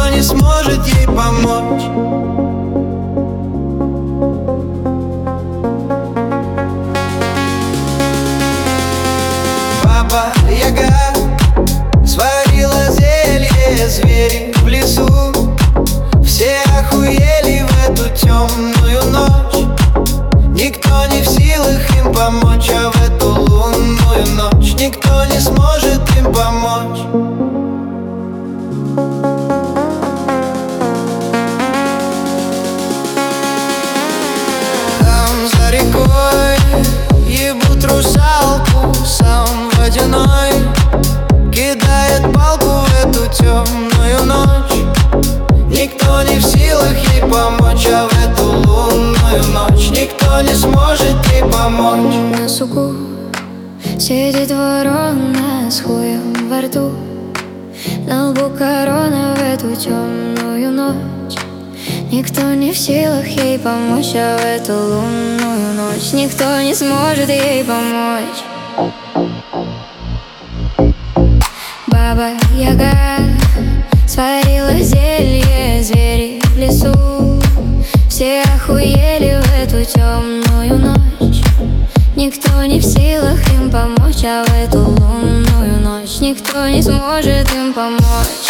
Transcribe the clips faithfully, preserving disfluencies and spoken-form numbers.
никто не сможет ей помочь. Баба Яга сварила зелье, звери в лесу все охуели в эту темную ночь. Никто не в силах им помочь, а в эту лунную ночь никто не сможет им помочь. Там за рекой ебут русалку, сам водяной кидает палку в эту темную ночь. Никто не в силах ей помочь, а в эту лунную ночь никто не сможет ей помочь. На суку сидит ворона с хуем во рту, на лбу корона в эту темную ночь. Никто не в силах ей помочь, а в эту лунную ночь никто не сможет ей помочь. Баба Яга сварила зелье, звери в лесу все охуели в эту темную ночь. Никто не в силах им помочь, а в эту лунную ночь никто не сможет им помочь.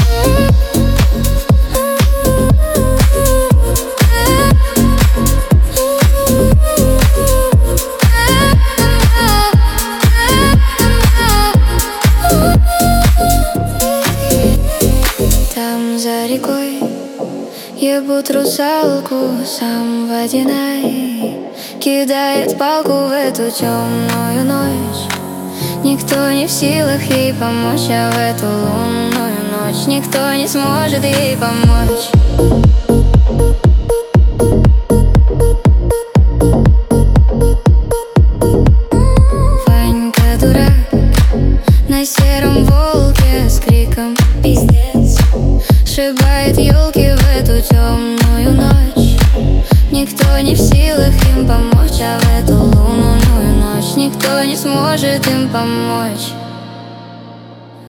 Там за рекой ебут русалку, сам водяной кидает палку в эту темную ночь. Никто не в силах ей помочь, а в эту лунную ночь никто не сможет ей помочь. Ванька дурак на сером волке с криком «Пиздец!» сшибает елки в эту темную ночь. Никто не в силах им помочь, а в эту лунную ночь никто не сможет им помочь.